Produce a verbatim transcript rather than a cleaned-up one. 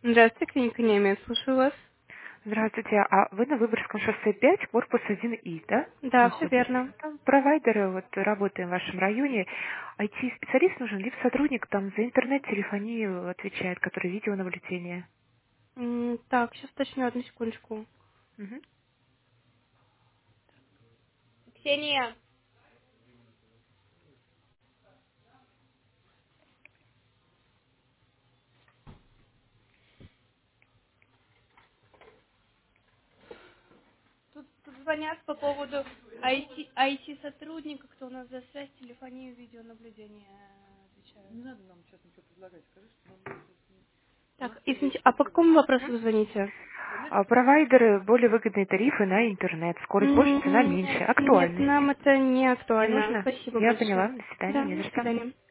Здравствуйте, клиника Немец, слушаю вас. Здравствуйте. А вы на Выборгском шоссе пять, корпус один И, да, Да, все находитесь? верно. Там провайдеры, вот работаем в вашем районе. I T-специалист нужен, либо сотрудник там за интернет-телефонию отвечает, который видеонаблюдение. М, Так, сейчас уточню, одну секундочку. Мгм. Ксения, тут, тут звонят по поводу I T, I T-сотрудника, кто у нас за связь, телефонию, видеонаблюдение отвечает. Не надо нам сейчас ничего предлагать, скажи, что нам нужно. Так, извините, а по какому вопросу Мгм. вы звоните? А провайдеры более выгодные тарифы на интернет. Скорость больше, цена М, меньше. Нет, нет, Актуальность. нам это не Не актуально. нужно? Спасибо Я поняла. большое. До свидания. Да, Не до за что. свидания.